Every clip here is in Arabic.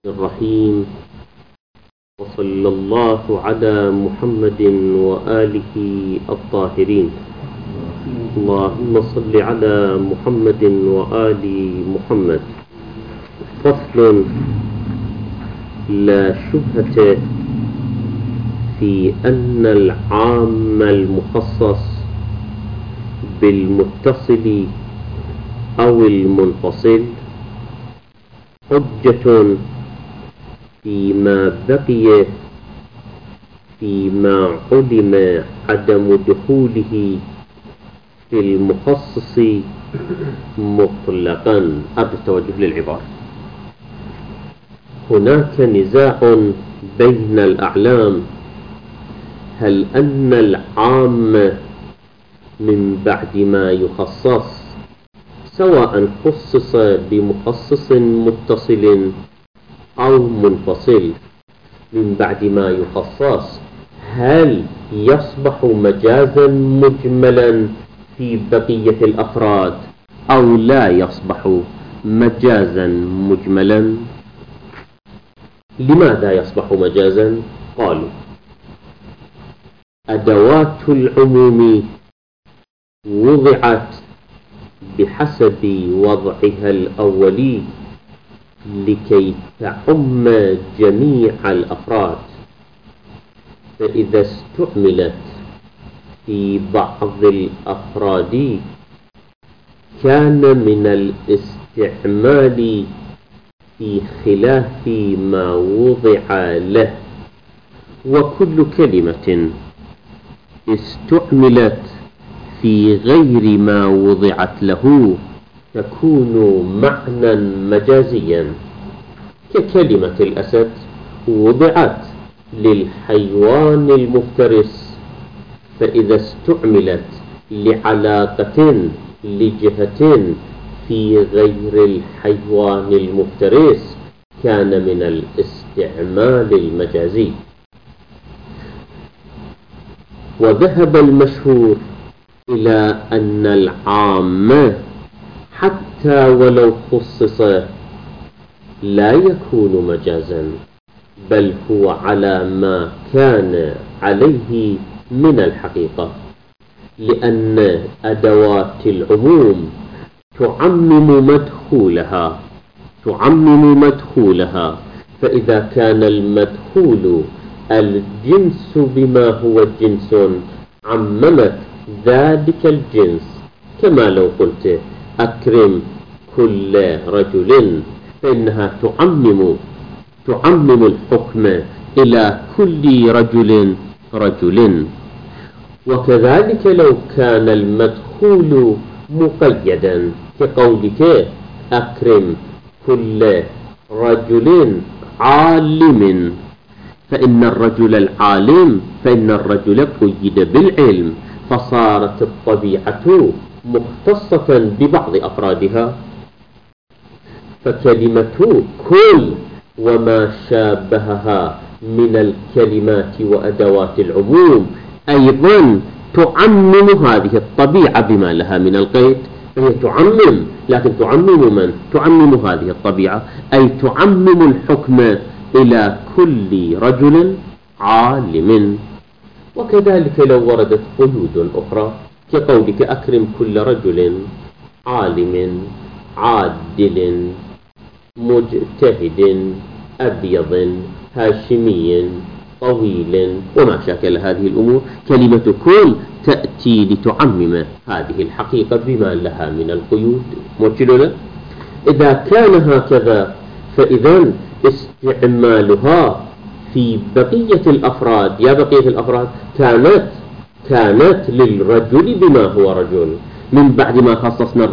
الرحيم، وصلى الله على محمد وآله الطاهرين. اللهم صل على محمد وآل محمد. فصل: لا شبهة في أن العام المخصص بالمتصل أو المنفصل حجة فيما بقي فيما علم عدم دخوله في المخصص مطلقا. أرجو التوجه للعبارة. هناك نزاع بين الأعلام هل أن العام من بعد ما يخصص سواء خصص بمخصص متصل أو منفصل من بعد ما يخصص هل يصبح مجازا مجملا في بقية الأفراد أو لا يصبح مجازا مجملا؟ لماذا يصبح مجازا؟ قالوا: أدوات العموم وضعت بحسب وضعها الأولي لكي تعم جميع الأفراد، فإذا استعملت في بعض الأفراد كان من الاستعمال في خلاف ما وضع له، وكل كلمة استعملت في غير ما وضعت له تكون معنى مجازيا، ككلمة الأسد وضعت للحيوان المفترس، فإذا استعملت لعلاقة لجهة في غير الحيوان المفترس كان من الاستعمال المجازي. وذهب المشهور إلى أن العام حتى ولو خصص لا يكون مجازا، بل هو على ما كان عليه من الحقيقة، لأن أدوات العموم تعمم مدخولها، فإذا كان المدخول الجنس بما هو جنس عممت ذلك الجنس، كما لو قلت أكرم كل رجل، فإنها تعمم الحكم إلى كل رجل. وكذلك لو كان المدخول مقيدا كقولك أكرم كل رجل عالم، فإن الرجل قيد بالعلم، فصارت الطبيعة مختصة ببعض أفرادها، فكلمة كل وما شابهها من الكلمات وأدوات العموم أيضا تعمم هذه الطبيعة بما لها من القيد، فهي تعمم، لكن تعمم من؟ تعمم هذه الطبيعة، أي تعمم الحكم إلى كل رجل عالم. وكذلك لو وردت قيود أخرى كقولك أكرم كل رجل عالم عادل مجتهد أبيض هاشمي طويل وما شاكل هذه الأمور، كلمة كل تأتي لتعمم هذه الحقيقة بما لها من القيود. موجلنا إذا كان هكذا فإذا استعمالها في بقية الأفراد كانت للرجل بما هو رجل. من بعد ما خصصنا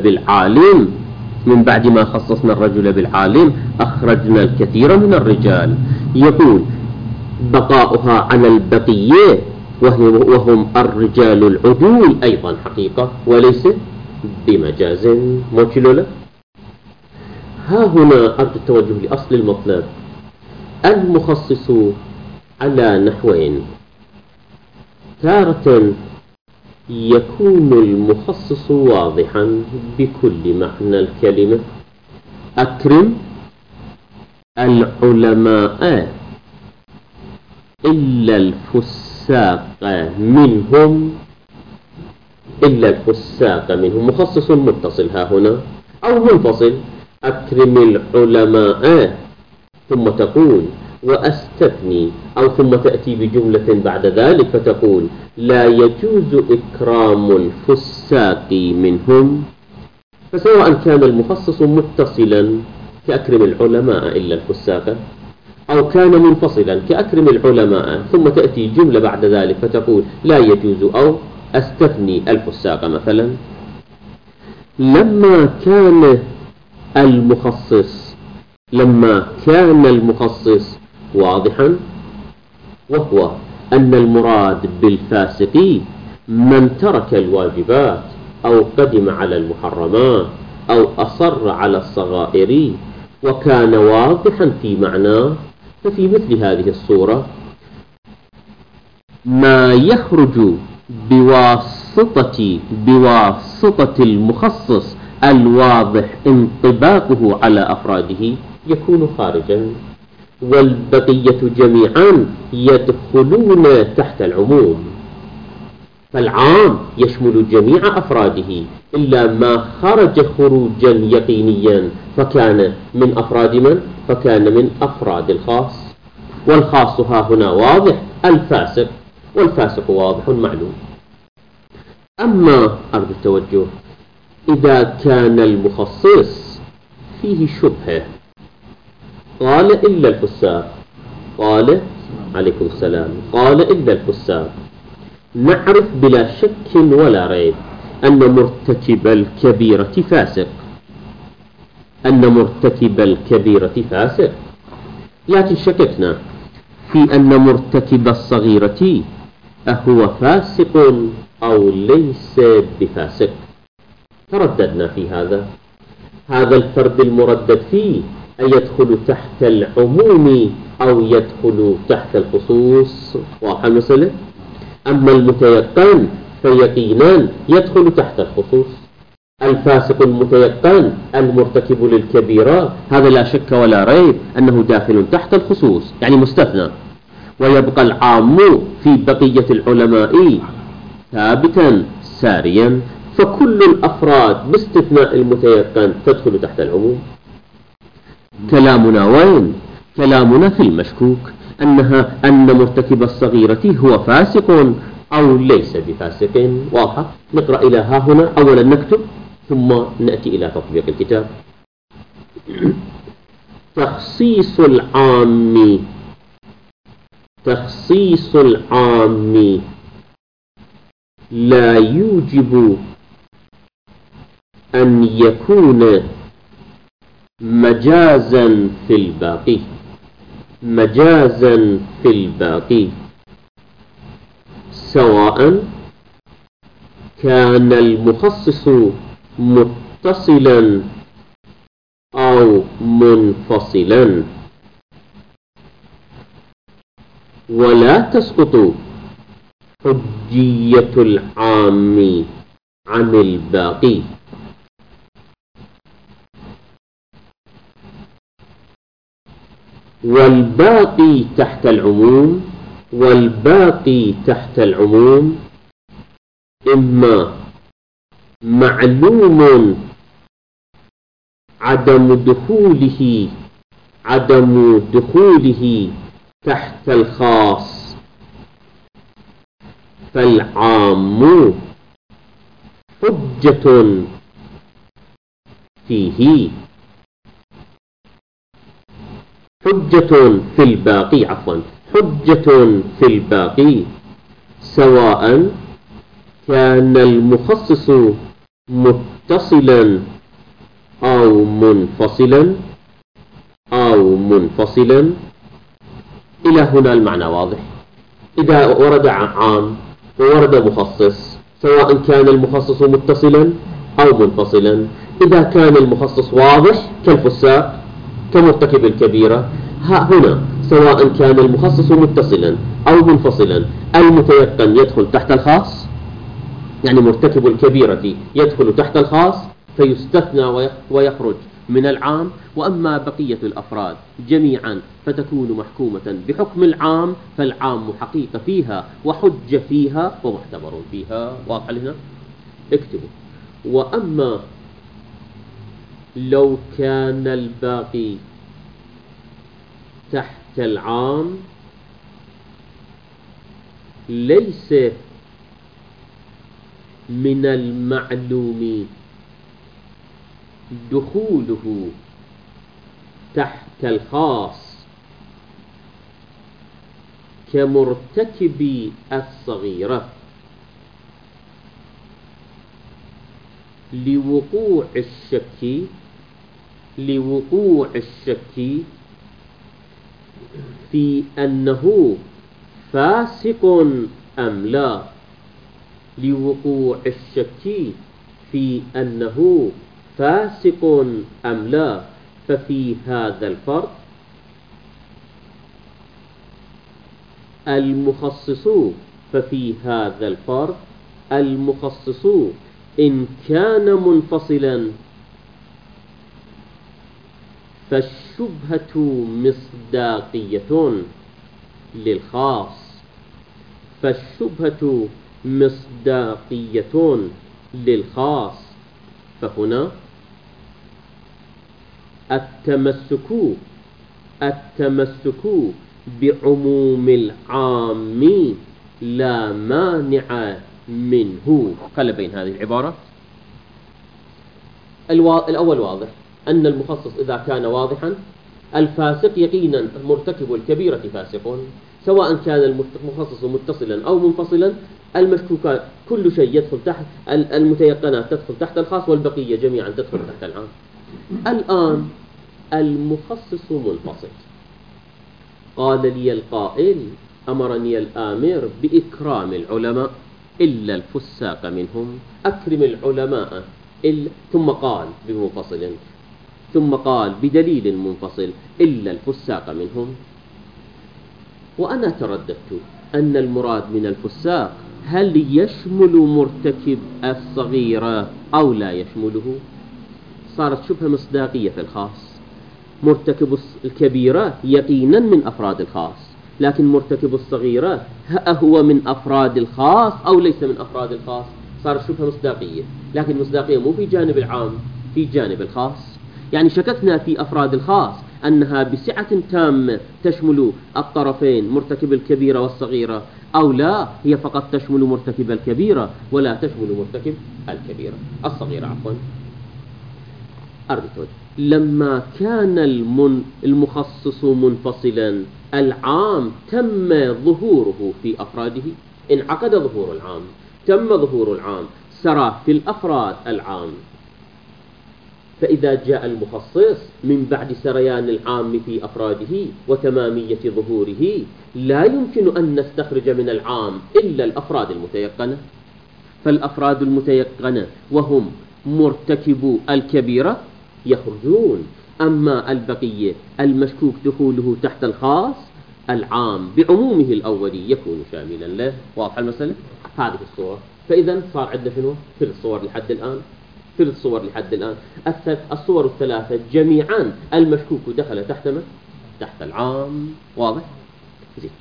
الرجل بالعالم أخرجنا الكثير من الرجال، يقول بقاؤها على البقية وهم الرجال العدول أيضا حقيقة وليس بمجاز. موجلنا ها هنا أرجو التوجه لأصل المطلب. المخصص على نحوين: تارة يكون المخصص واضحا بكل معنى الكلمة، أكرم العلماء إلا الفساق منهم، إلا الفساق منهم، مخصص متصل ها هنا أو منفصل. أكرم العلماء ثم تقول وأستثني، أو ثم تأتي بجملة بعد ذلك فتقول لا يجوز إكرام الفساق منهم. فسواء كان المخصص متصلا كأكرم العلماء إلا الفساق، أو كان منفصلا كأكرم العلماء ثم تأتي جملة بعد ذلك فتقول لا يجوز أو أستثني الفساق مثلا. لما كان المخصص واضحا، وهو أن المراد بالفاسق من ترك الواجبات أو قدم على المحرمات أو أصر على الصغائر وكان واضحا في معناه، ففي مثل هذه الصورة ما يخرج بواسطة المخصص الواضح انطباقه على أفراده يكون خارجا، والبقية جميعا يدخلون تحت العموم. فالعام يشمل جميع أفراده إلا ما خرج خروجا يقينيا، فكان من أفراد من؟ فكان من أفراد الخاص، والخاص ها هنا واضح الفاسق، والفاسق واضح معلوم. أما أرجو التوجه إذا كان المخصص فيه شبهة، قال إلا الفساق، قال عليكم السلام، قال إلا الفساق، نعرف بلا شك ولا ريب أن مرتكب الكبيرة فاسق، أن مرتكب الكبيرة فاسق، لكن شككنا في أن مرتكب الصغيرة أهو فاسق أو ليس بفاسق، ترددنا في هذا الفرد المردد فيه أيدخل تحت العموم أو يدخل تحت الخصوص؟ واضح المسألة؟ أما المتيقن فيقينا يدخل تحت الخصوص. الفاسق المتيقن المرتكب للكبيرة هذا لا شك ولا ريب أنه داخل تحت الخصوص، يعني مستثنى، ويبقى العام في بقية العلماء ثابتا ساريا، فكل الأفراد باستثناء المتيقن تدخل تحت العموم. كلامنا وين؟ كلامنا في المشكوك أن مرتكب الصغيرة هو فاسق أو ليس بفاسق. واضح؟ نقرأ إلى ها هنا، أولا نكتب ثم نأتي إلى تطبيق الكتاب. تخصيص العام لا يوجب أن يكون مجازا في الباقي سواء كان المخصص متصلا أو منفصلا، ولا تسقط حجية العام عن الباقي. والباقي تحت العموم إما معلوم عدم دخوله تحت الخاص فالعام حجة فيه، حجة في الباقي سواء كان المخصص متصلا أو منفصلا. إلى هنا المعنى واضح. إذا ورد عام وورد مخصص سواء كان المخصص متصلا أو منفصلا، إذا كان المخصص واضح كالفساق كمرتكب الكبيرة، هنا سواء كان المخصص متصلا أو منفصلا المتيقن يدخل تحت الخاص، يعني مرتكب الكبيرة يدخل تحت الخاص فيستثنى ويخرج من العام، وأما بقية الأفراد جميعا فتكون محكومة بحكم العام، فالعام حقيقة فيها وحجة فيها ومعتبر فيها. واضح لنا؟ اكتبوا: وأما لو كان الباقي تحت العام ليس من المعلوم دخوله تحت الخاص كمرتكب الصغيرة لوقوع الشك في أنه فاسق أم لا، لوقوع الشك في أنه فاسق أم لا، ففي هذا الفرق المخصص إن كان منفصلا فالشبهة مصداقية للخاص، فهنا التمسك بعموم العام لا مانع منه. خلي بين هذه العبارة. الأول واضح أن المخصص إذا كان واضحا الفاسق يقينا مرتكب الكبيرة فاسق، سواء كان المخصص متصلا أو منفصلا. المشكوكات كل شيء يدخل تحت المتيقنات، تدخل تحت الخاص، والبقية جميعا تدخل تحت العام. الآن المخصص منفصل. قال لي القائل: أمرني الآمر بإكرام العلماء إلا الفساق منهم. أكرم العلماء ثم قال بمنفصل، ثم قال بدليل منفصل إلا الفساق منهم. وأنا ترددت أن المراد من الفساق هل يشمل مرتكب الصغيرة أو لا يشمله؟ صارت شبهة مصداقية في الخاص. مرتكب الكبيرة يقينا من أفراد الخاص، لكن مرتكب الصغيرة هو من أفراد الخاص أو ليس من أفراد الخاص؟ صارت شبهة مصداقية، لكن المصداقية مو في جانب العام، في جانب الخاص. يعني شككنا في أفراد الخاص أنها بسعة تامة تشمل الطرفين مرتكب الكبيرة والصغيرة، أو لا، هي فقط تشمل مرتكب الكبيرة ولا تشمل مرتكب الصغيرة عفوا. أربطه. لما كان المخصص منفصلا العام تم ظهوره في أفراده، انعقد ظهور العام، تم ظهور العام، سرى في الأفراد العام. فإذا جاء المخصص من بعد سريان العام في أفراده وتمامية ظهوره لا يمكن أن نستخرج من العام إلا الأفراد المتيقنة. فالأفراد المتيقنة وهم مرتكبو الكبيرة يخرجون، أما البقية المشكوك دخوله تحت الخاص العام بعمومه الأولي يكون شاملا له. واضح المسألة؟ هذه الصور. فإذا صار عندنا شنو؟ ثلاث صور لحد الآن. الصور الثلاثة جميعا المشكوك دخل تحت من؟ تحت العام. واضح؟ زين.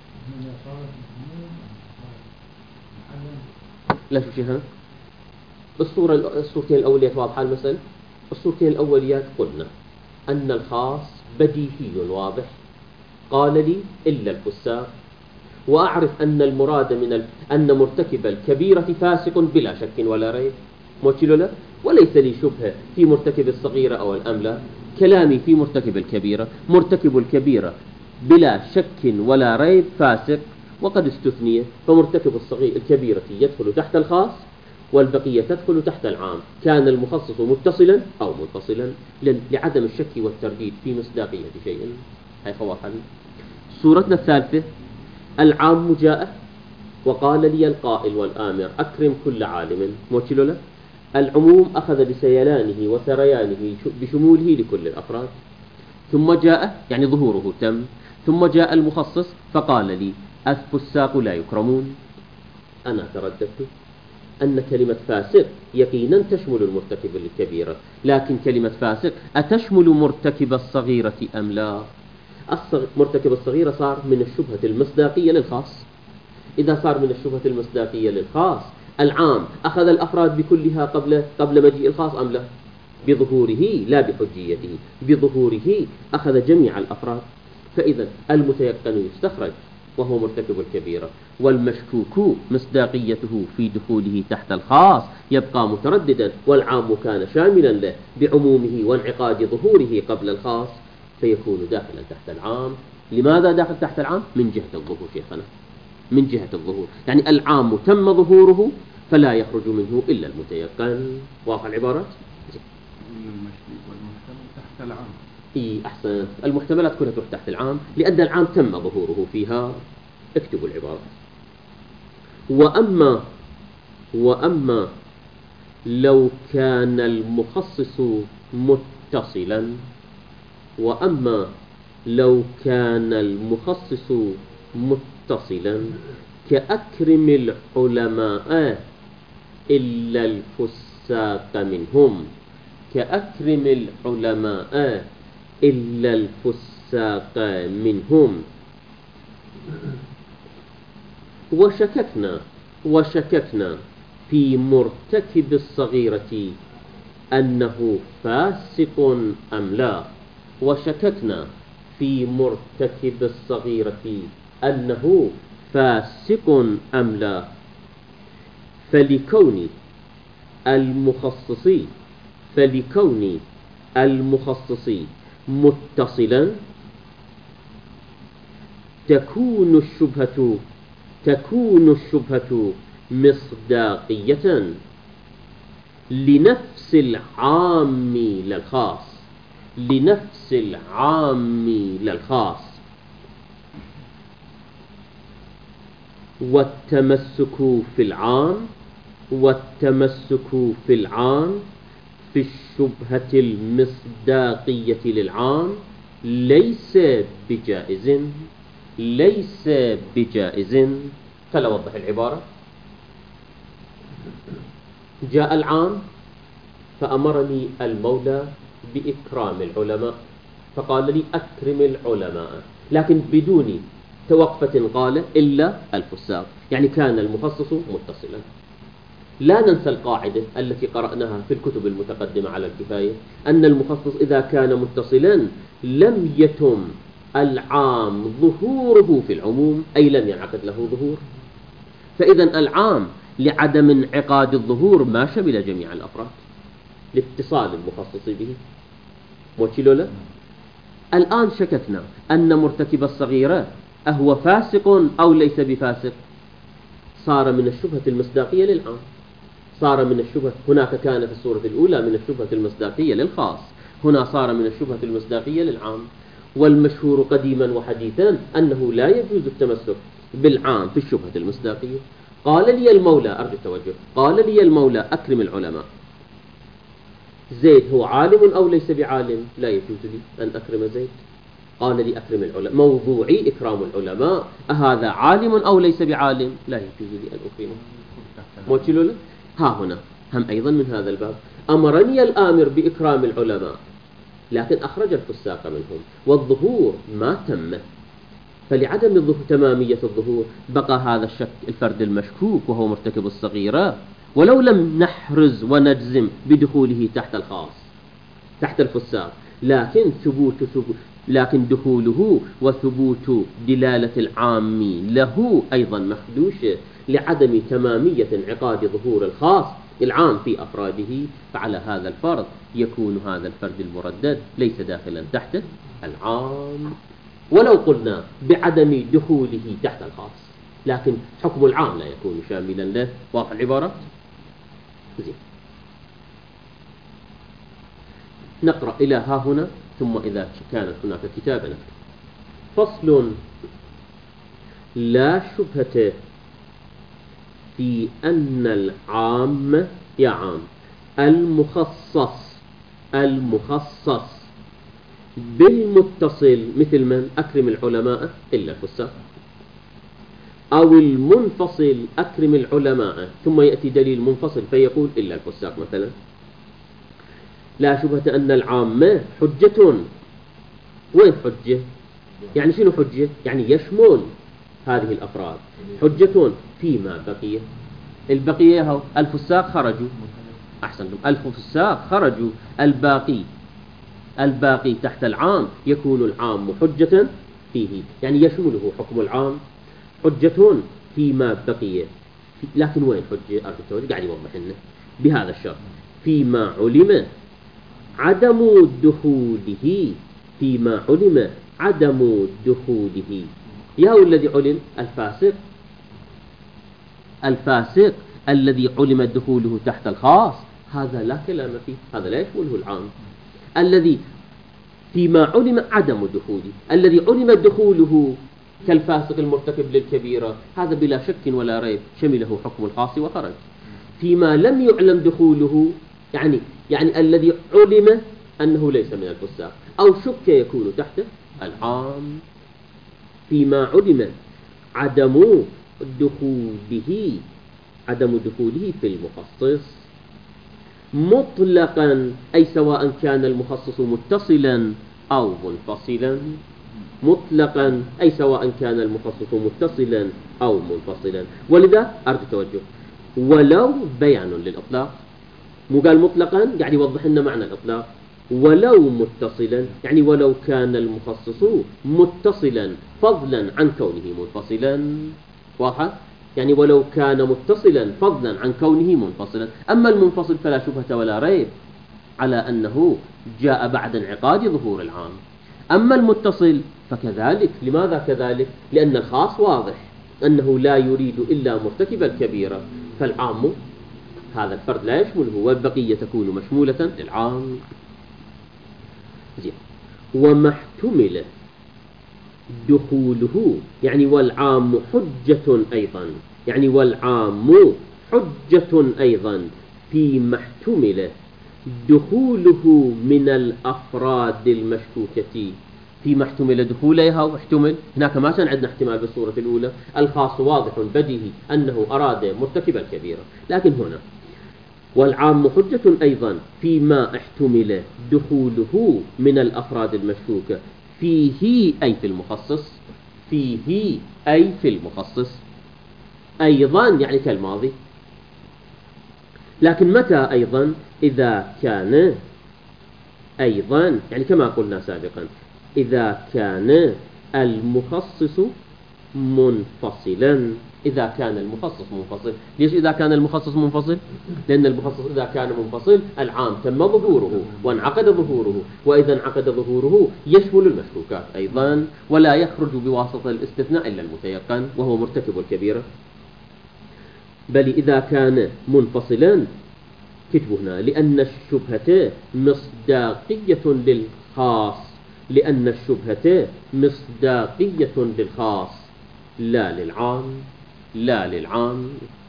لا شو شيء هنا؟ الصورتين الأوليات واضحة المسألة؟ الصورتين الأوليات قلنا أن الخاص بديهي واضح. قال لي إلا الفساق، وأعرف أن المراد أن مرتكب الكبيرة فاسق بلا شك ولا ريب، وليس لي شبهة في مرتكب الصغيرة أو الأملا. كلامي في مرتكب الكبيرة. مرتكب الكبيرة بلا شك ولا ريب فاسق، وقد استثني، فمرتكب الكبيرة يدخل تحت الخاص والبقية تدخل تحت العام، كان المخصص متصلا أو منفصلا، لعدم الشك والترديد في مصداقية شيء. هاي خواص. صورتنا الثالثة: العام جاء وقال لي القائل والآمر أكرم كل عالم. العموم أخذ بسيلانه وسريانه بشموله لكل الأفراد، ثم جاء يعني ظهوره تم، ثم جاء المخصص فقال لي الفساق لا يكرمون. أنا ترددت أن كلمة فاسق يقينا تشمل المرتكب الكبيرة، لكن كلمة فاسق أتشمل مرتكب الصغيرة أم لا؟ مرتكب الصغيرة صار من الشبهة المصداقية للخاص. إذا صار من الشبهة المصداقية للخاص، العام أخذ الأفراد بكلها قبل مجيء الخاص أم لا؟ بظهوره لا بحجيته، بظهوره أخذ جميع الأفراد. فإذا المتيقن يستخرج وهو مرتكب الكبيرة، والمشكوك مصداقيته في دخوله تحت الخاص يبقى مترددا، والعام كان شاملا له بعمومه وانعقاد ظهوره قبل الخاص، فيكون داخلا تحت العام. لماذا داخل تحت العام؟ من جهة الظهور شيخنا، من جهة الظهور، يعني العام تم ظهوره فلا يخرج منه إلا المتيقن. واضح العبارة؟ المشكوك والمحتمل تحت العام. أحسن، المحتملات كلها تروح تحت العام لأن العام تم ظهوره فيها. اكتبوا العبارة. وأما لو كان المخصص متصلا، وأما لو كان المخصص متصلا كأكرم العلماء إلا الفساق منهم، كأكرم العلماء إلا الفساق منهم. وشككنا في مرتكب الصغيرة أنه فاسق أم لا، وشككنا في مرتكب الصغيرة أنه فاسق أم لا، فلكون المخصص متصلا تكون الشبهة مصداقية لنفس العام للخاص، والتمسك في العام في الشبهة المصداقية للعام ليس بجائز. فلا أوضح العبارة. جاء العام فأمرني المولى بإكرام العلماء، فقال لي أكرم العلماء، لكن بدون توقفة قال إلا الفساق، يعني كان المخصص متصلا. لا ننسى القاعدة التي قرأناها في الكتب المتقدمة على الكفاية، أن المخصص إذا كان متصلا لم يتم العام ظهوره في العموم، أي لم ينعقد له ظهور. فإذا العام لعدم انعقاد الظهور ما شمل جميع الأفراد لاتصال المخصص به. موشيلو له. الآن شككنا أن مرتكب الصغيرة أهو فاسق أو ليس بفاسق، صار من الشبهة المصداقية للعام، صار من الشبهة. هناك كان في الصورة الأولى من الشبهة المصداقية للخاص، هنا صار من الشبهة المصداقية للعام. والمشهور قديما وحديثا أنه لا يجوز التمسك بالعام في الشبهة المصداقية. قال لي المولى، أرجو التوجه، قال لي المولى أكرم العلماء، زيد هو عالم أو ليس بعالم؟ لا يجوز لي أن أكرم زيد. قال لي أكرم العلماء، موضوعي إكرام العلماء، أهذا عالم أو ليس بعالم؟ لا يجوز لي أن أكرمه. موشيلو له. ها هنا هم أيضا من هذا الباب أمرني الآمر بإكرام العلماء، لكن أخرج الفساق منهم والظهور ما تم، فلعدم تمامية الظهور بقى هذا الفرد المشكوك وهو مرتكب الصغيرة، ولو لم نحرز ونجزم بدخوله تحت الخاص تحت الفساق، لكن دخوله وثبوت دلالة العام له أيضا مخدوش لعدم تمامية انعقاد ظهور الخاص العام في أفراده. فعلى هذا الفرض يكون هذا الفرد المردد ليس داخلا تحت العام، ولو قلنا بعدم دخوله تحت الخاص، لكن حكم العام لا يكون شاملا له. واضح العبارة؟ زين. نقرأ إلى ها هنا، ثم إذا كانت هناك كتابة نكتب. فصل: لا شبهة في أن العام يا عام المخصص بالمتصل مثل من أكرم العلماء إلا الفساق، أو المنفصل أكرم العلماء، ثم يأتي دليل منفصل فيقول إلا الفساق مثلا. لا شبهة أن العامة حجة. وين حجة؟ يعني شنو حجة؟ يعني يشمل هذه الأفراد. حجة فيما بقي. البقية هو الفساق خرجوا، أحسنتم، الفساق خرجوا، الباقي تحت العام يكون العام حجة فيه، يعني يشمله حكم العام. حجة فيما بقي، لكن وين حجة؟ أرجو قاعد يوضح لنا بهذا الشرط: فيما علم عدم دخوله، فيما علم عدم دخوله. يا هو الذي علم؟ الفاسق الذي علم دخوله تحت الخاص، هذا لا كلام فيه، هذا لا يشمله العام. الذي فيما علم عدم دخوله، الذي علم دخوله كالفاسق المرتكب للكبيرة، هذا بلا شك ولا ريب شمله حكم الخاص وخرج. فيما لم يعلم دخوله، يعني الذي علم أنه ليس من الفساق أو شك يكون تحت العام. فيما علم عدم دخوله في المخصص مطلقا، أي سواء كان المخصص متصلا أو منفصلا. مطلقا أي سواء كان المخصص متصلا أو منفصلا. ولذا أرجو التوجه، ولو بيان للإطلاق، مو قال مطلقا، قاعد يوضح لنا معنى الإطلاق. ولو متصلا، يعني ولو كان المخصص متصلا فضلا عن كونه منفصلا. واضح؟ يعني ولو كان متصلا فضلا عن كونه منفصلا. أما المنفصل فلا شبهة ولا ريب على أنه جاء بعد انعقاد ظهور العام. أما المتصل فكذلك. لماذا كذلك؟ لأن الخاص واضح أنه لا يريد إلا مرتكب الكبيرة، فالعام هذا الفرد لا يشمله، والبقية تكون مشمولة للعام. وما احتمل دخوله، يعني والعام حجة أيضا، يعني والعام حجة أيضا فيما احتمل دخوله من الأفراد المشكوكة. فيما احتمل دخوله، واحتمل هناك ما كان عندنا احتمال بالصورة الأولى، الخاص واضح بديهي أنه أراد مرتكب الكبيرة، لكن هنا والعام حجة أيضا فيما احتمل دخوله من الأفراد المشكوكة فيه أي في المخصص، فيه أي في المخصص أيضا، يعني كالماضي. لكن متى أيضا؟ إذا كان أيضا، يعني كما قلنا سابقا، إذا كان المخصص منفصلا. إذا كان المخصص منفصل. ليش إذا كان المخصص منفصل؟ لأن المخصص إذا كان منفصل العام تم ظهوره وانعقد ظهوره، وإذا انعقد ظهوره يشمل المشكوكات أيضا، ولا يخرج بواسطة الاستثناء إلا المتيقن وهو مرتكب الكبيرة. بل إذا كان منفصلا، كتبوا هنا، لأن الشبهة مصداقية للخاص، لأن الشبهة مصداقية للخاص لا للعام، لا للعام.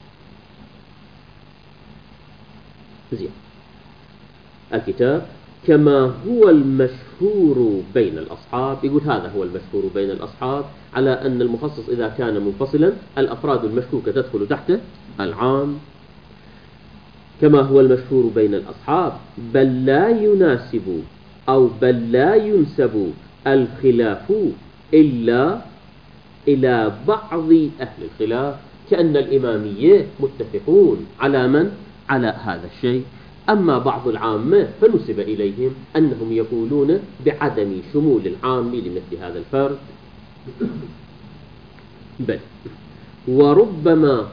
زين. الكتاب كما هو المشهور بين الأصحاب، يقول هذا هو المشهور بين الأصحاب على أن المخصص إذا كان منفصلا الأفراد المشكوكة تدخل تحت العام. كما هو المشهور بين الأصحاب، بل لا يناسب أو بل لا ينسب الخلاف إلا إلى بعض أهل الخلاف، كأن الإمامية متفقون على من؟ على هذا الشيء. أما بعض العامة فنسب إليهم أنهم يقولون بعدم شمول العام لمثل هذا الفرد. بل وربما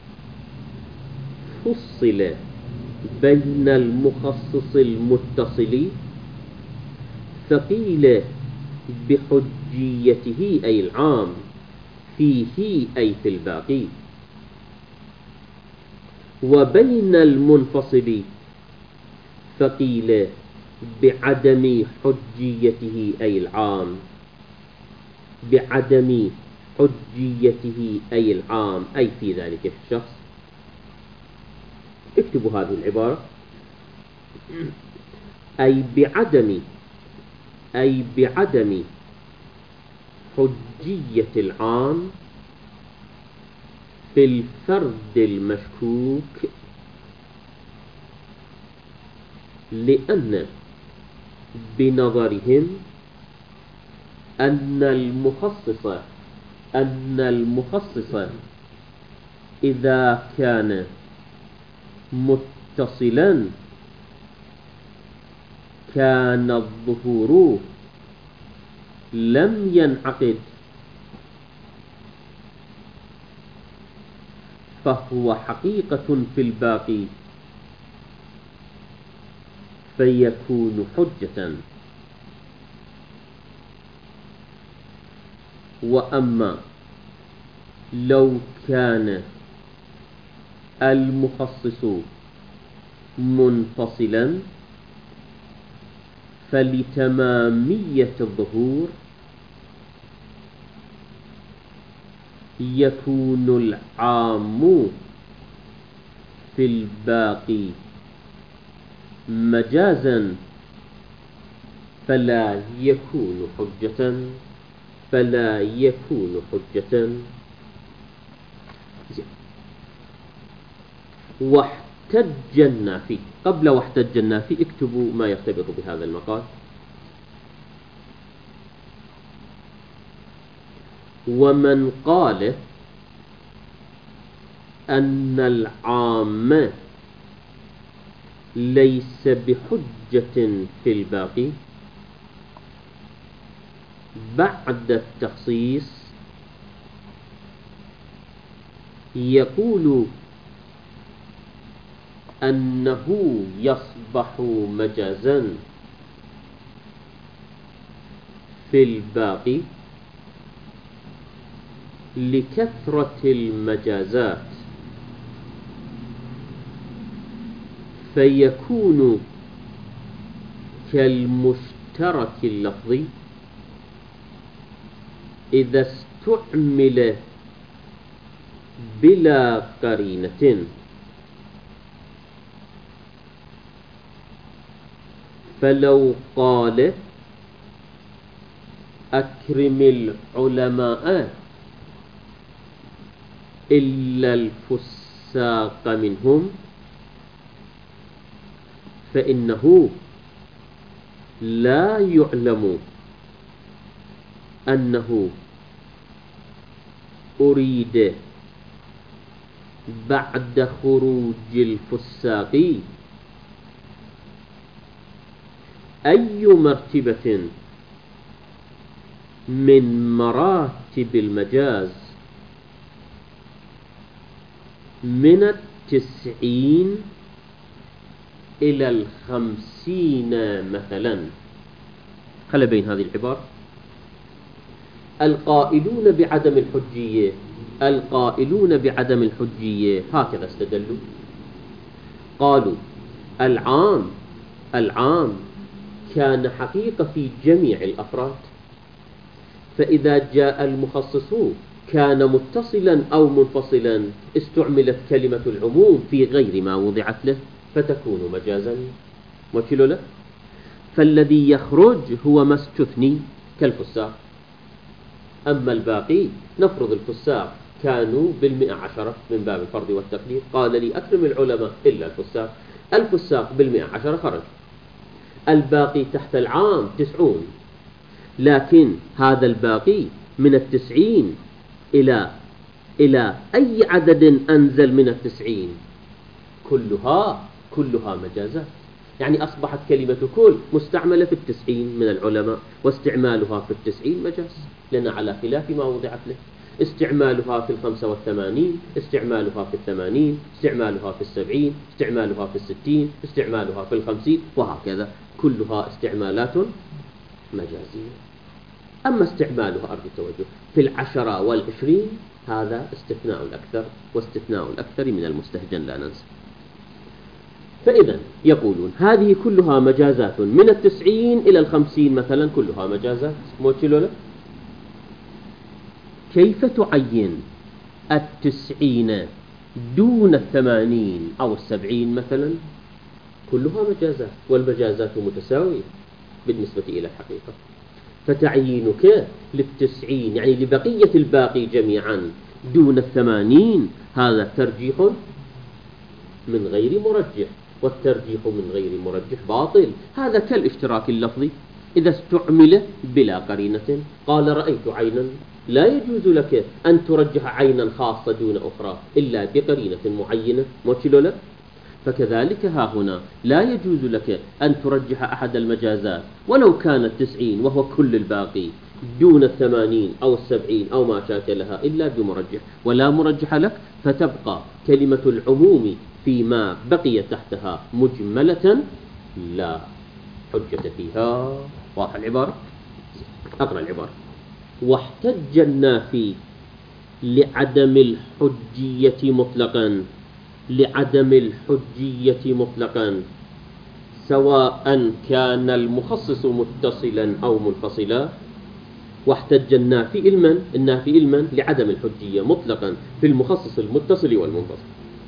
فصل بين المخصص المتصل فقيل بحجيته أي العام فيه أي في الباقي، وبين المنفصل فقيل بعدم حجيته أي العام، بعدم حجيته أي العام أي في ذلك الشخص. اكتبوا هذه العبارة، أي بعدم حجية العام في الفرد المشكوك، لأن بنظرهم أن المخصص إذا كان متصلا كان الظهور لم ينعقد، فهو حقيقة في الباقي فيكون حجة. وأما لو كان المخصص منفصلا فلتمامية الظهور يكون العام في الباقي مجازا فلا يكون حجة. واحتج النافي. قبل واحتج النافي اكتبوا ما يرتبط بهذا المقال. ومن قال أن العام ليس بحجة في الباقي بعد التخصيص يقول أنه يصبح مجازا في الباقي لكثرة المجازات، فيكون كالمشترك اللفظي إذا استعمل بلا قرينة. فلو قال أكرم العلماء إلا الفساق منهم، فإنه لا يعلم أنه أريد بعد خروج الفساق أي مرتبة من مراتب المجاز من 90 إلى 50 مثلا. خلي بين هذه العبارة. القائلون بعدم الحجية هكذا استدلوا. قالوا العام كان حقيقة في جميع الأفراد، فإذا جاء المخصص كان متصلا أو منفصلا استعملت كلمة العموم في غير ما وضعت له فتكون مجازا. وكيلو له. فالذي يخرج هو ما استثني كالفساق. أما الباقي نفرض الفساق كانوا 110 من باب الفرض والتقدير، قال لي أكرم العلماء إلا الفساق 110 خرج، الباقي تحت العام 90، لكن هذا الباقي من 90 إلى أي عدد أنزل من 90 كلها مجازات. يعني أصبحت كلمة كل مستعملة في 90 من العلماء، واستعمالها في 90 مجاز، لأن على خلاف ما وضعت له. استعمالها في 85، استعمالها في 80، استعمالها في 70، استعمالها في 60، استعمالها في 50، وهكذا كلها استعمالات مجازية. أما استعمالها أرض التوجه في 10 و20 هذا استثناء الأكثر، واستثناء الأكثر من المستهجن لا ننسى. فإذا يقولون هذه كلها مجازات من 90 إلى 50 مثلا، كلها مجازات. موتشلولا كيف تعين 90 دون 80 أو 70 مثلا؟ كلها مجازات، والمجازات متساوية بالنسبة إلى الحقيقة. فتعيينك 90 يعني لبقية الباقي جميعا دون 80 هذا ترجيح من غير مرجح، والترجيح من غير مرجح باطل. هذا كالاشتراك اللفظي إذا استعمل بلا قرينة. قال رأيت عينا، لا يجوز لك أن ترجح عينا خاصة دون أخرى إلا بقرينة معينة، موشلو. فكذلك ها هنا لا يجوز لك أن ترجح أحد المجازات ولو كانت 90 وهو كل الباقي دون 80 أو 70 أو ما شاكلها إلا بمرجح، ولا مرجح لك، فتبقى كلمة العموم فيما بقي تحتها مجملة لا حجة فيها. واضح العبارة؟ أقرأ العبارة. واحتج النافي لعدم الحجية مطلقا، لعدم الحجية مطلقا، سواء كان المخصص متصلا أو منفصلا. واحتج النافي المن لعدم الحجية مطلقا في المخصص المتصل والمنفصل.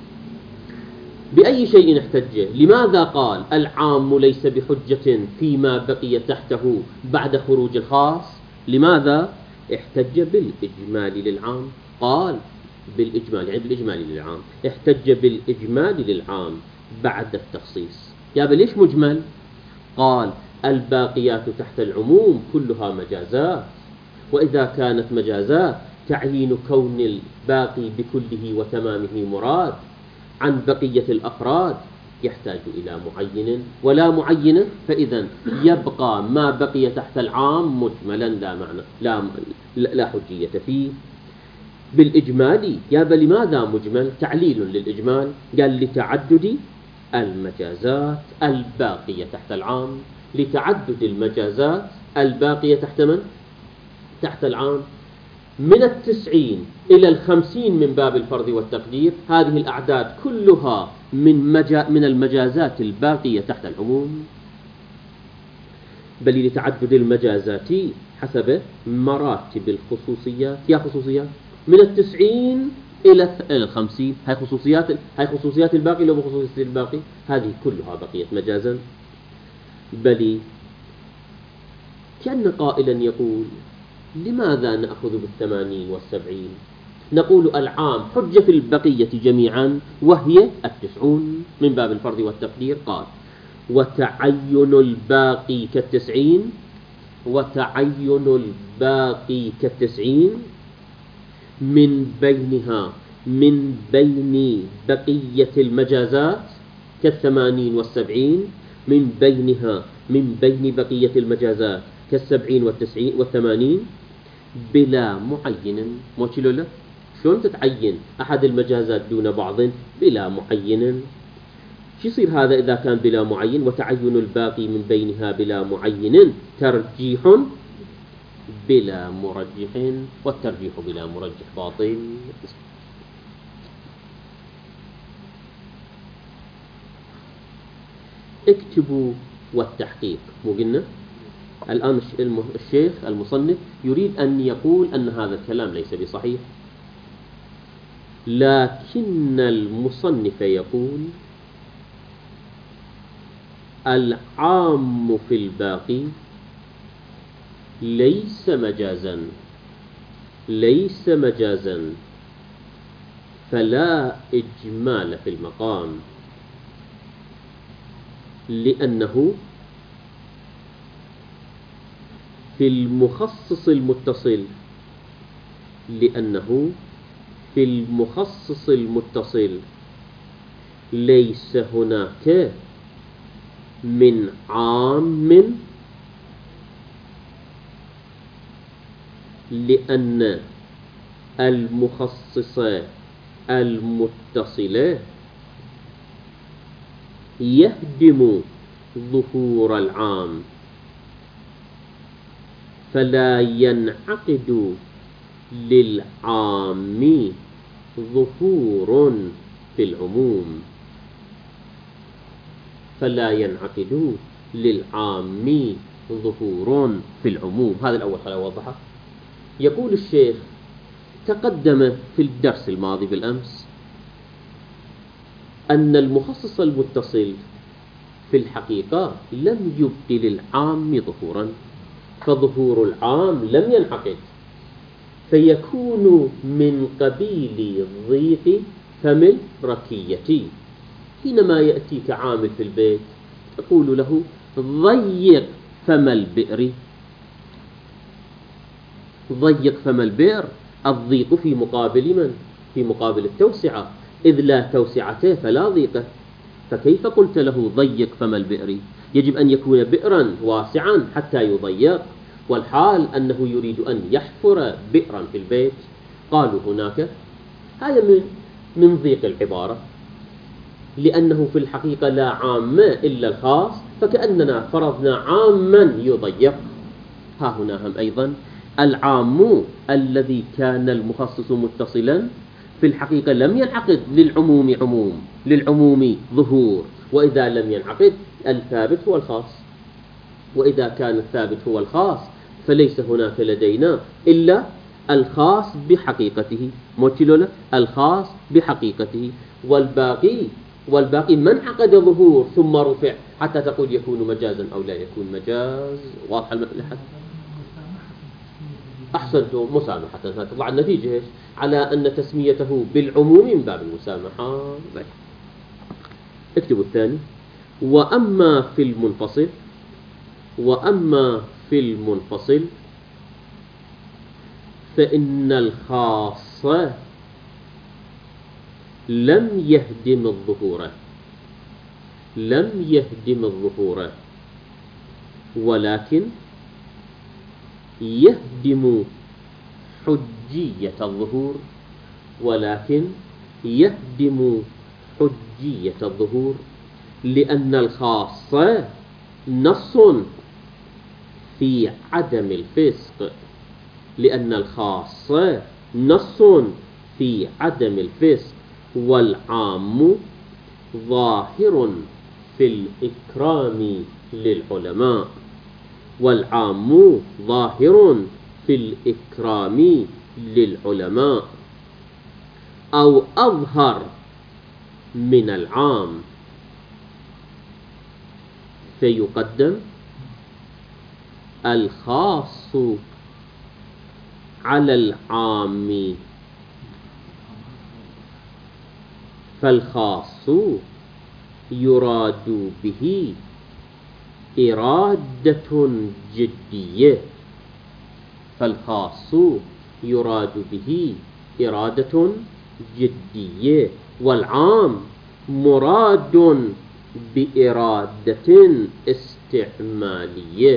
بأي شيء احتج؟ لماذا قال العام ليس بحجة فيما بقي تحته بعد خروج الخاص؟ لماذا احتج بالإجمال للعام؟ قال بالإجمال، يعني بالإجمال للعام، احتج بالإجمال للعام بعد التخصيص. يا ليش مجمل؟ قال الباقيات تحت العموم كلها مجازات، وإذا كانت مجازات تعيين كون الباقي بكله وتمامه مراد عن بقية الأفراد يحتاج إلى معين ولا معين، فإذا يبقى ما بقي تحت العام مجملا لا معنى لا حجية فيه. بالإجمال. يا لماذا مجمل؟ تعليل للإجمال، قال لتعدد المجازات الباقية تحت العام، لتعدد المجازات الباقية تحت من؟ تحت العام. من 90 إلى 50 من باب الفرض والتقدير، هذه الأعداد كلها من المجازات الباقية تحت العموم، بل لتعدد المجازات حسب مراتب الخصوصيات. يا خصوصيات من 90 إلى 50، هاي خصوصيات الباقي لو بخصوصيات الباقي، هذه كلها بقيت مجازا. بل كأن قائلا يقول لماذا نأخذ بال80 وال70؟ نقول العام حجة في البقية جميعا وهي 90 من باب الفرض والتقدير. قال وتعين الباقي ك90، وتعين الباقي ك90 من بين بقية المجازات ك80 وال70، من بين بقية المجازات ك70 وال80 بلا معين. موشلو له شلون تتعين أحد المجازات دون بعض بلا معين؟ شو يصير هذا إذا كان بلا معين؟ وتعين الباقي من بينها بلا معين ترجيح بلا مرجح، والترجيح بلا مرجح باطل. اكتبوا والتحقيق. مو قلنا الآن الشيخ المصنف يريد أن يقول أن هذا الكلام ليس بصحيح، لكن المصنف يقول العام في الباقي ليس مجازا، فلا إجمال في المقام، لأنه في المخصص المتصل ليس هناك من عام، لأن المخصص المتصل يهدم ظهور العام، فلا ينعقد للعام ظهور في العموم، فلا ينعقد للعام ظهور في العموم. هذا الأول خلينا أوضحه. يقول الشيخ تقدم في الدرس الماضي بالأمس أن المخصص المتصل في الحقيقة لم يبق للعام ظهورا، فظهور العام لم ينعقد، فيكون من قبيل ضيق فم الركية. حينما يأتيك عامل في البيت تقول له ضيق فم البئر. ضيق فم البئر، الضيق في مقابل من؟ في مقابل التوسعة، إذ لا توسعته فلا ضيق. فكيف قلت له ضيق فم البئر؟ يجب أن يكون بئرا واسعا حتى يضيق، والحال أنه يريد أن يحفر بئرا في البيت. قالوا هناك هذا من ضيق العبارة، لأنه في الحقيقة لا عام إلا الخاص، فكأننا فرضنا عاما يضيق. ها هنا هم أيضا العام الذي كان المخصص متصلا في الحقيقة لم ينعقد للعموم عموم، للعموم ظهور، وإذا لم ينعقد الثابت هو الخاص. وإذا كان الثابت هو الخاص فليس هناك لدينا إلا الخاص بحقيقته، موتيلولا الخاص بحقيقته، والباقي من عقد ظهور ثم رفع حتى تقول يكون مجازا أو لا يكون مجاز. واضح المسألة؟ أحسنتم، مسامحة. تطلع النتيجة على أن تسميته بالعموم من باب المسامحة. اكتبوا الثاني. وأما في المنفصل فإن الخاص لم يهدم الظهور، ولكن يهدم حجية الظهور، لأن الخاص نص في عدم الفسق، والعام ظاهر في الإكرام للعلماء، أو أظهر من العام، فيقدم الخاص على العام، فالخاص يراد به إرادة جدية، والعام مراد بإرادة استعمالية.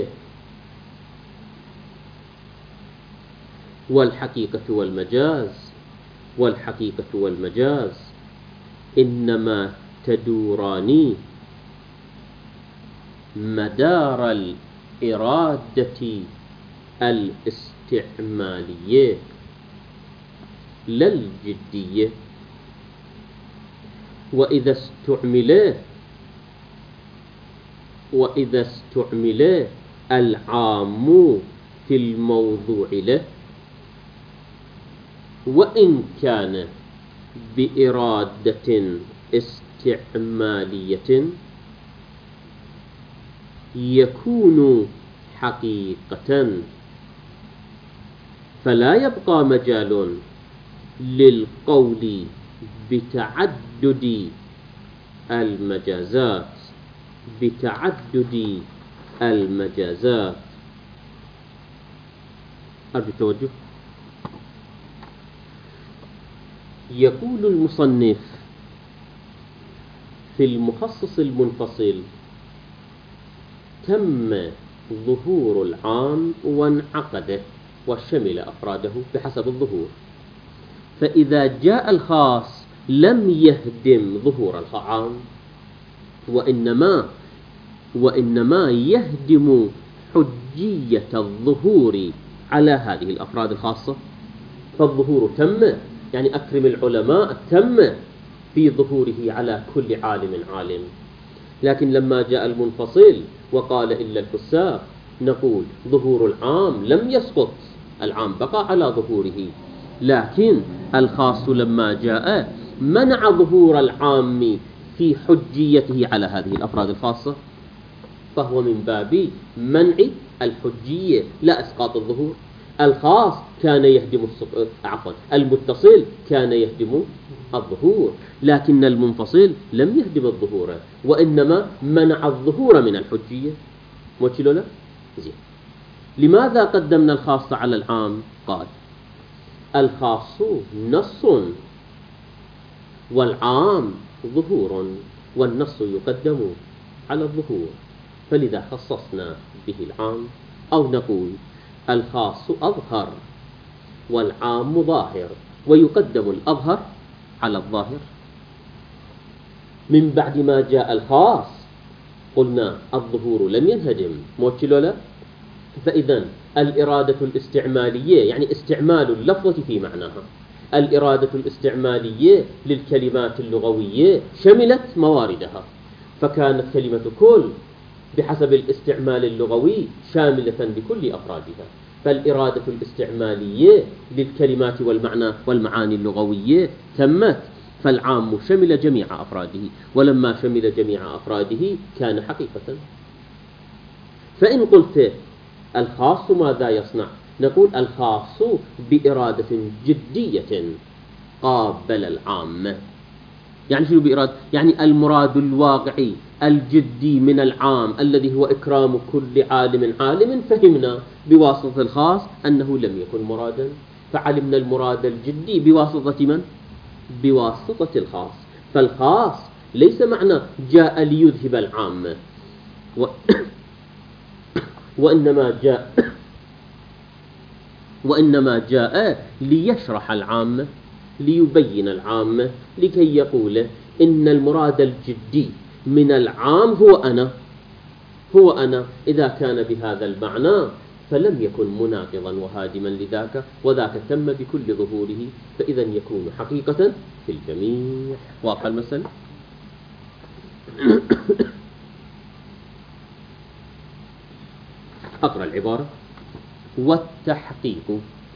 والحقيقة والمجاز إنما تدوران مدار الإرادة الاستعمالية لا الجدية. وإذا استعمل العام في الموضوع له، وإن كان بإرادة استعمالية، يكون حقيقة، فلا يبقى مجال للقول بتعدد المجازات. أرجو التوجه. يقول المصنف في المخصص المنفصل تم ظهور العام وانعقد وشمل أفراده بحسب الظهور، فإذا جاء الخاص لم يهدم ظهور العام، وإنما يهدم حجية الظهور على هذه الأفراد الخاصة. فالظهور تم، يعني أكرم العلماء تم في ظهوره على كل عالم، لكن لما جاء المنفصل وقال إلا الفساق نقول ظهور العام لم يسقط، العام بقى على ظهوره، لكن الخاص لما جاء منع ظهور العام في حجيته على هذه الأفراد الخاصة، فهو من باب منع الحجية لا إسقاط الظهور. الخاص كان يهدم المتصل كان يهدم الظهور، لكن المنفصل لم يهدم الظهور وإنما منع الظهور من الحجية. موشلو لا؟ زين. لماذا قدمنا الخاص على العام؟ قال الخاص نص والعام ظهور، والنص يقدم على الظهور، فلذا خصصنا به العام. أو نقول الخاص أظهر والعام ظاهر، ويقدم الأظهر على الظاهر. من بعد ما جاء الخاص قلنا الظهور لم ينهدم. موشلو لا؟ فإذا الإرادة الاستعمالية يعني استعمال اللفظة في معناها، الإرادة الاستعمالية للكلمات اللغوية شملت مواردها، فكانت كلمة كل بحسب الاستعمال اللغوي شاملة بكل أفرادها. فالإرادة الاستعمالية للكلمات والمعاني اللغوية تمت، فالعام شمل جميع أفراده، ولما شمل جميع أفراده كان حقيقة. فإن قلت الخاص ماذا يصنع؟ نقول الخاص بإرادة جدية قابل العام. يعني شنو بإرادة؟ يعني المراد الواقعي الجدي من العام الذي هو إكرام كل عالم فهمنا بواسطة الخاص أنه لم يكن مرادا، فعلمنا المراد الجدي بواسطة من؟ بواسطة الخاص. فالخاص ليس معنى جاء ليذهب العام وإنما جاء ليشرح العام، ليبين العام، لكي يقول إن المراد الجدي من العام هو أنا. إذا كان بهذا المعنى فلم يكن مناقضا وهادما لذاك، وذاك تم بكل ظهوره، فإذا يكون حقيقة في الجميع. واضح المسألة؟ أقرأ العبارة. والتحقيق،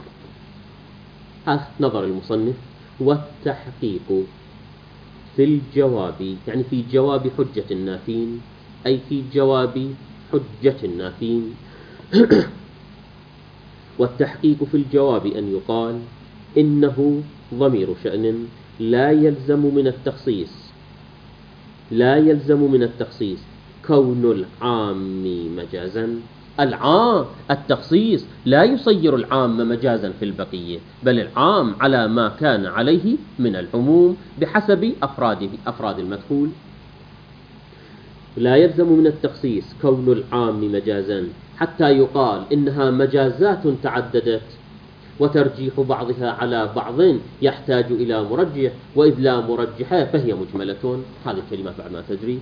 نظر المصنف، والتحقيق في الجواب يعني في جواب حجة النافين، أي في جواب حجة النافين. والتحقيق في الجواب أن يقال إنه ضمير شأن لا يلزم من التخصيص كون العام مجازا. التخصيص لا يصير العام مجازا في البقية، بل العام على ما كان عليه من العموم بحسب أفراد المدخول. لا يلزم من التخصيص كون العام مجازا حتى يقال إنها مجازات تعددت، وترجيح بعضها على بعض يحتاج إلى مرجح، وإذ لا مرجح فهي مجملة. هذه الكلمات بعد ما تدري.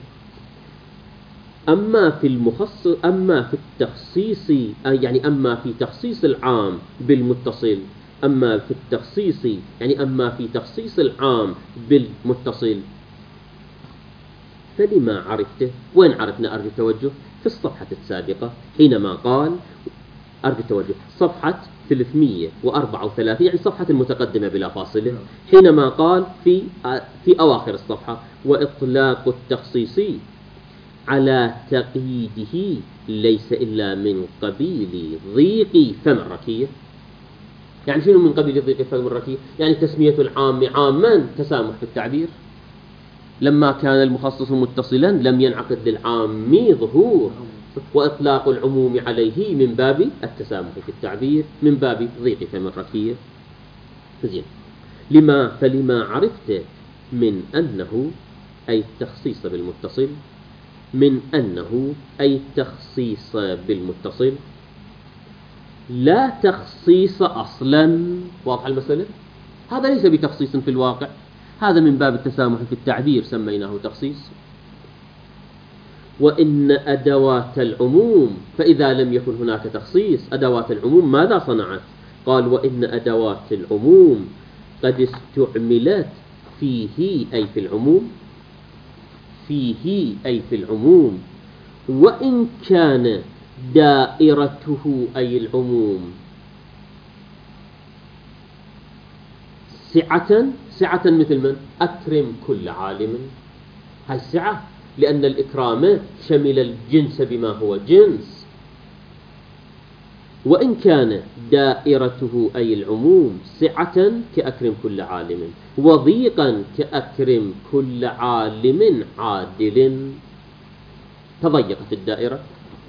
أما في تخصيص العام بالمتصل، أما في تخصيص العام بالمتصل فلما عرفته. وين عرفنا؟ أرجو التوجه في الصفحة السابقة حينما قال، أرجو التوجه صفحة 334 يعني الصفحة المتقدمة بلا فاصلة، حينما قال في أواخر الصفحة وإطلاق التخصيص على تقييده ليس إلا من قبيل ضيق فم الركية. يعني شنو من قبيل ضيق فم الركية؟ يعني تسمية العام عاما تسامح في التعبير. لما كان المخصص متصلا لم ينعقد للعام ظهور، وإطلاق العموم عليه من باب التسامح في التعبير، من باب ضيق فم الركية. زين. فلما عرفت من أنه أي التخصيص بالمتصل، من أنه أي التخصيص بالمتصل لا تخصيص أصلا. واضح المسألة؟ هذا ليس بتخصيص في الواقع، هذا من باب التسامح في التعبير سميناه تخصيص. وإن أدوات العموم، فإذا لم يكن هناك تخصيص أدوات العموم ماذا صنعت؟ قال وإن أدوات العموم قد استعملت فيه أي في العموم، وإن كان دائرته أي العموم سعة مثل من؟ أكرم كل عالم. هاي السعة لأن الإكرام شمل الجنس بما هو جنس، وإن كان دائرته أي العموم سعة كأكرم كل عالم، وضيقا كأكرم كل عالم عادل. تضيقت الدائرة،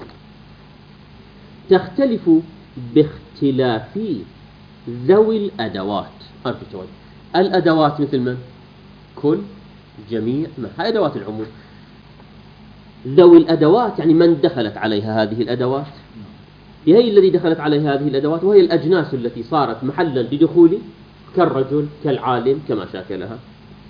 تختلف باختلاف ذوي الأدوات. الأدوات مثل من؟ كل، جميع، ما هي أدوات العموم. ذوي الأدوات يعني من دخلت عليها هذه الأدوات، هي الذي دخلت عليها هذه الأدوات، وهي الأجناس التي صارت محلا لدخول كالرجل كالعالم كما شاكلها.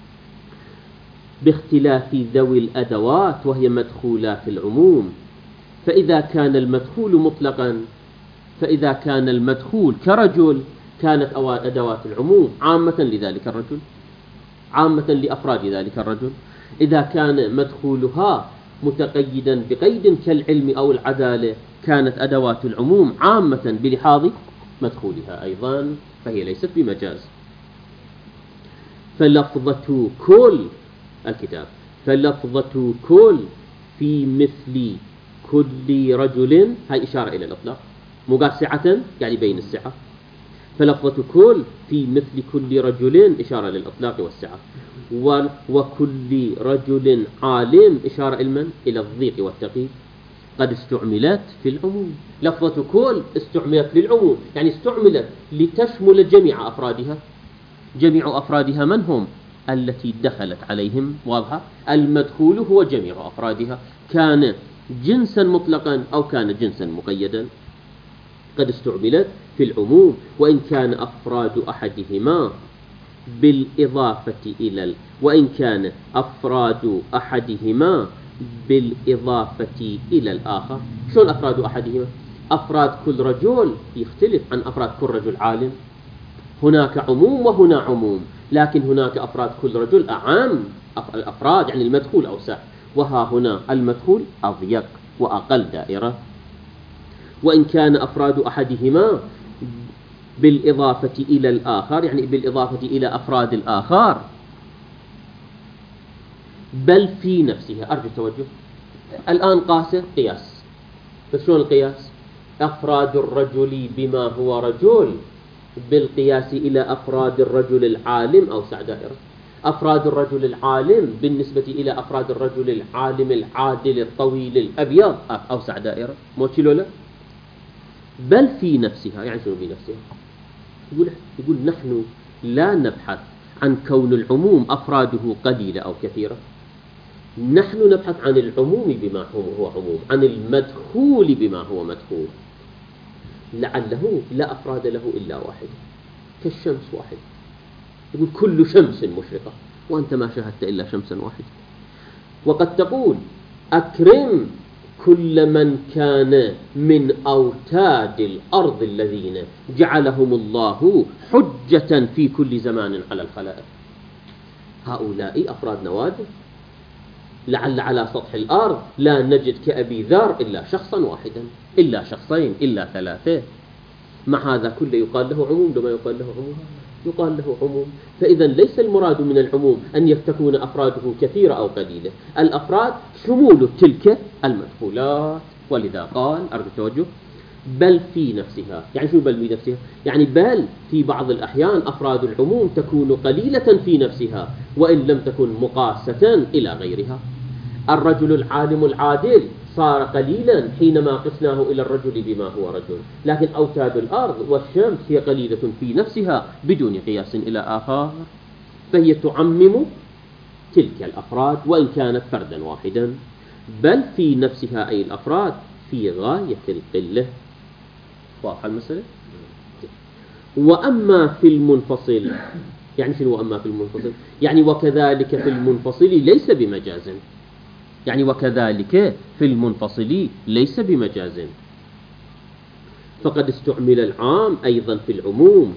باختلاف ذوي الأدوات وهي مدخولات العموم. فإذا كان المدخول مطلقا، فإذا كان المدخول كرجل كانت أدوات العموم عامة لذلك الرجل، عامة لأفراد ذلك الرجل. إذا كان مدخولها متقيدا بقيد كالعلم أو العدالة كانت أدوات العموم عامة بلحاظ مدخولها أيضا، فهي ليست بمجاز. فلفظة كل الكتاب، فلفظة كل في مثل كل رجل، هاي إشارة إلى الإطلاق، مو سعة يعني بين السعة. فلفظة كل في مثل كل رجل إشارة للإطلاق والسعة. وكل رجل عالم إشارة إلى الضيق والتقييد. قد استعملت في العموم، لفظة كل استعملت للعموم، يعني استعملت لتشمل جميع أفرادها. جميع أفرادها من هم؟ التي دخلت عليهم، واضحة؟ المدخول هو جميع أفرادها، كان جنسا مطلقا أو كان جنسا مقيدا. قد استعملت في العموم وإن كان أفراد أحدهما بالإضافة إلى وإن كان أفراد أحدهما بالإضافة إلى الآخر. شلون أفراد أحدهما؟ أفراد كل رجل يختلف عن أفراد كل رجل عالم. هناك عموم وهنا عموم، لكن هناك أفراد كل رجل أعم، الأفراد يعني المدخول أوسع، وها هنا المدخول أضيق وأقل دائرة. وإن كان أفراد أحدهما بالإضافة إلى الآخر، يعني بالإضافة إلى أفراد الآخر، بل في نفسها. أرجو التوجه. الآن قاسة قياس، بس شلون القياس؟ أفراد الرجل بما هو رجل بالقياس إلى أفراد الرجل العالم أوسع دائرة. أفراد الرجل العالم بالنسبة إلى أفراد الرجل العالم العادل الطويل الأبيض أوسع دائرة، مو لا؟ بل في نفسها، يعني شنو في نفسها؟ يقول نحن لا نبحث عن كون العموم أفراده قليلة أو كثيرة، نحن نبحث عن العموم بما هو عموم، عن المدخول بما هو مدخول. لعله لا أفراد له إلا واحد، كالشمس واحد. يقول كل شمس مشرقة وأنت ما شاهدت إلا شمسا واحد. وقد تقول أكرم كل من كان من أوتاد الأرض الذين جعلهم الله حجة في كل زمان على الخلائق. هؤلاء أفراد نوادر، لعل على سطح الأرض لا نجد كأبي ذر إلا شخصا واحدا، إلا شخصين، إلا ثلاثة. مع هذا كله يقال له عموم، لما يقال له عموم يقال له عموم. فإذا ليس المراد من العموم أن تكون أفراده كثيرة أو قليلة، الأفراد شمول تلك المدخولات. ولذا قال أرجو التوجه بل في نفسها. يعني شو بل في نفسها؟ يعني بل في بعض الأحيان أفراد العموم تكون قليلة في نفسها وإن لم تكن مقاسة إلى غيرها. الرجل العالم العادل صار قليلا حينما قسناه إلى الرجل بما هو رجل، لكن أوتاد الأرض والشمس هي قليلة في نفسها بدون قياس إلى آخر، فهي تعمم تلك الأفراد وإن كانت فردا واحدا. بل في نفسها أي الأفراد في غاية القلة. واضح المسألة؟ وأما في المنفصل، يعني شنو وأما في المنفصل؟ يعني وكذلك في المنفصل ليس بمجاز، يعني وكذلك في المنفصل ليس بمجاز، فقد استعمل العام أيضا في العموم،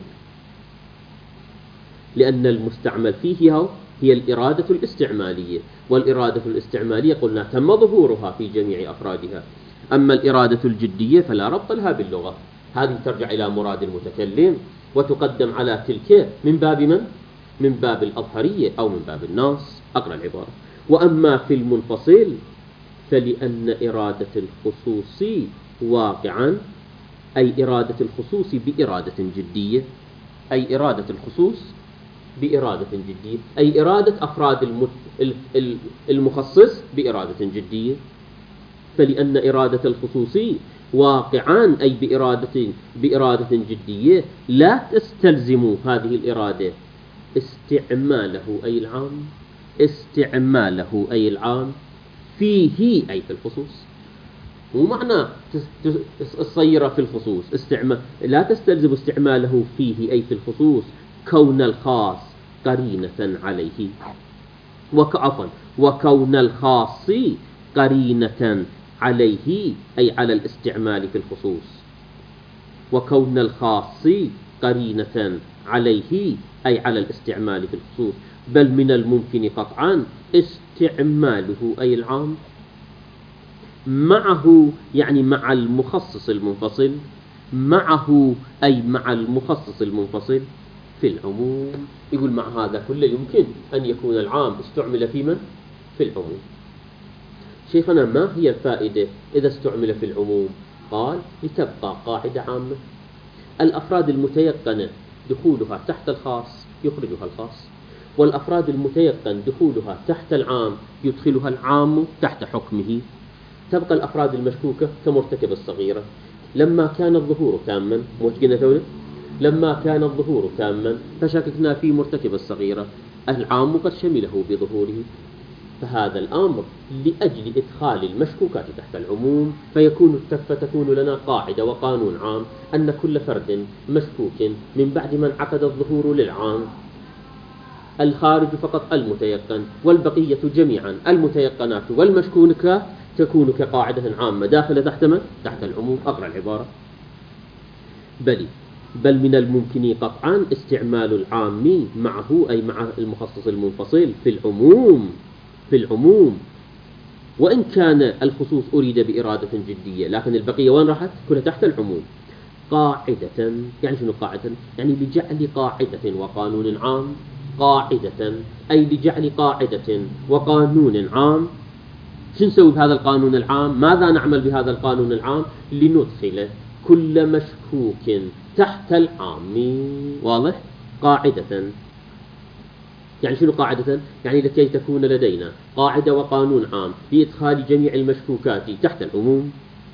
لأن المستعمل فيه هي الإرادة الاستعمالية، والإرادة الاستعمالية قلنا تم ظهورها في جميع أفرادها. أما الإرادة الجدية فلا ربط لها باللغة، هذه ترجع إلى مراد المتكلم وتقدم على تلك من باب من؟ من باب الأظهرية أو من باب النص. أقرأ العبارة. وأما في المنفصل فلأن إرادة الخصوص واقعا أي إرادة الخصوص بإرادة جدية، أي إرادة الخصوص بإرادة جدية، أي إرادة أفراد المخصص بإرادة جدية. فلأن إرادة الخصوص واقعان أي بإرادة جدية لا تستلزم هذه الإرادة استعماله أي العام، استعماله أي العام فيه أي في الخصوص. مو معنى الصيرة في الخصوص لا تستلزم استعماله فيه أي في الخصوص كون الخاص قرينة عليه، وكون الخاص قرينة عليه أي على الاستعمال في الخصوص، وكون الخاص قرينة عليه أي على الاستعمال في الخصوص. بل من الممكن قطعا استعماله أي العام معه، يعني مع المخصص المنفصل، معه أي مع المخصص المنفصل في العموم. يقول مع هذا كله يمكن أن يكون العام استعمل في من؟ في العموم. شيخنا ما هي الفائدة إذا استعمل في العموم؟ قال لتبقى قاعدة عامة: الأفراد المتيقن دخولها تحت الخاص يخرجها الخاص، والأفراد المتيقن دخولها تحت العام يدخلها العام تحت حكمه. تبقى الأفراد المشكوكة كمرتكب الصغيرة. لما كان الظهور تاما، لما كان الظهور تاما فشككنا في مرتكب الصغيرة، العام قد شمله بظهوره. فهذا الأمر لأجل إدخال المشكوكات تحت العموم، فتكون لنا قاعدة وقانون عام أن كل فرد مشكوك من بعد من عقد الظهور للعام الخارج فقط المتيقن، والبقية جميعا المتيقنات والمشكوكات تكون كقاعدة عامة داخلة تحت من؟ تحت العموم. أقرأ العبارة: بل من الممكن قطعا استعمال العام معه أي مع المخصص المنفصل في العموم وإن كان الخصوص أريد بإرادة جدية، لكن البقية وين راحت؟ كلها تحت العموم. قاعدة، يعني شنو قاعدة؟ يعني لجعل قاعدة وقانون عام، قاعدة أي لجعل قاعدة وقانون عام. شو نسوي بهذا القانون العام؟ ماذا نعمل بهذا القانون العام؟ لندخل كل مشكوك تحت العام. واضح؟ قاعدة، يعني شنو قاعدة؟ يعني لكي تكون لدينا قاعدة وقانون عام لإدخال جميع المشكوكات تحت العموم.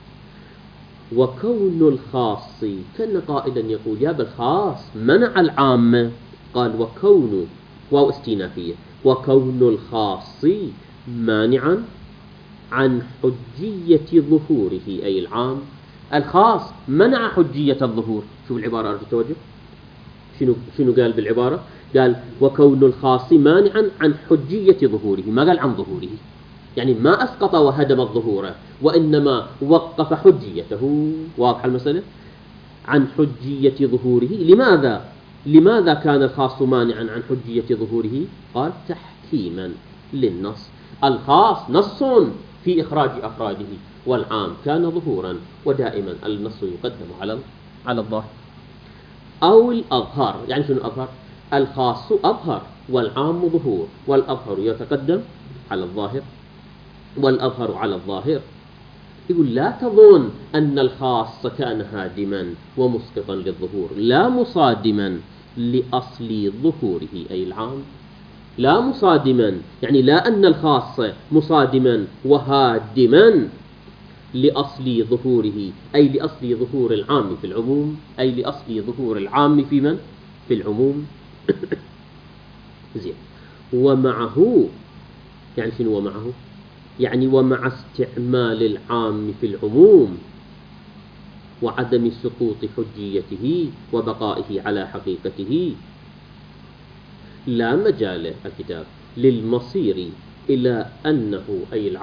وكون الخاص، كان قائلا يقول يا بالخاص منع العام، قال وكون واو استئنافية، وكون الخاص مانعا عن حجية ظهوره أي العام. الخاص منع حجية الظهور. شوف العبارة أرجو توجه، شنو قال بالعبارة؟ قال وكون الخاص مانعا عن حجية ظهوره، ما قال عن ظهوره، يعني ما أسقط وهدم الظهور، وإنما وقف حجيته. واضح المسألة؟ عن حجية ظهوره. لماذا كان الخاص مانعا عن حجية ظهوره؟ قال تحكيما للنص. الخاص نص في إخراج أفراده، والعام كان ظهورا، ودائما النص يقدم على الظاهر أو الأظهر. يعني شنو الأظهر؟ الخاص أظهر والعام ظهور، والأظهر يتقدم على الظاهر والأظهر على الظاهر. يقول لا تظن أن الخاص كان هادما ومسقطا للظهور، لا مصادما لأصل ظهوره أي العام، لا مصادما، يعني لا أن الخاص مصادما وهادما لأصل ظهوره أي لأصل ظهور العام في العموم، أي لأصل ظهور العام في من؟ في العموم. زين. ومعه، يعني شنو ومعه؟ يعني ومع استعمال العام في العموم وعدم سقوط حجيته وبقائه على حقيقته لا مجال الكتاب للمصير إلى أنه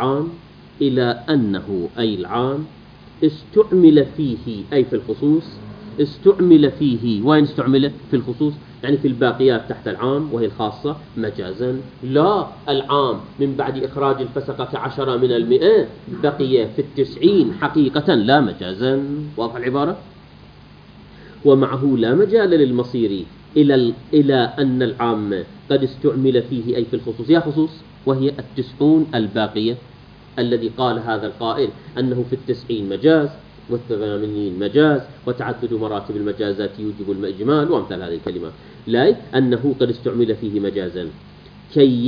أي العام استعمل فيه أي في الخصوص، استعمل فيه. وين استعمل؟ في الخصوص، يعني في الباقيات تحت العام وهي الخاصة مجازا. لا، العام من بعد إخراج الفسقة 10 من 100 بقي في 90 حقيقة لا مجازا. واضح العبارة؟ ومعه لا مجال للمصير إلى أن العام قد استعمل فيه أي في الخصوص، يا خصوص وهي 90 الباقية، الذي قال هذا القائل أنه في 90 مجاز، والثمانين مجاز، وتعدد مراتب المجازات يوجب الإجمال، وأمثال هذه الكلمات. لا أنه قد استعمل فيه مجازا كي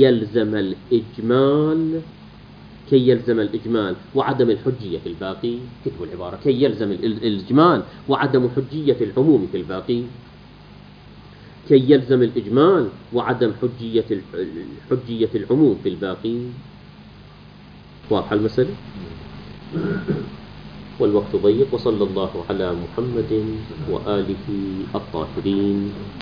يلزم الإجمال وعدم الحجية في الباقي. كتب العبارة كي يلزم الإجمال وعدم حجية العموم في الباقي، كي يلزم الإجمال وعدم حجية العموم في الباقي. واضحة المسألة؟ والوقت ضيق، وصلى الله على محمد وآله الطاهرين.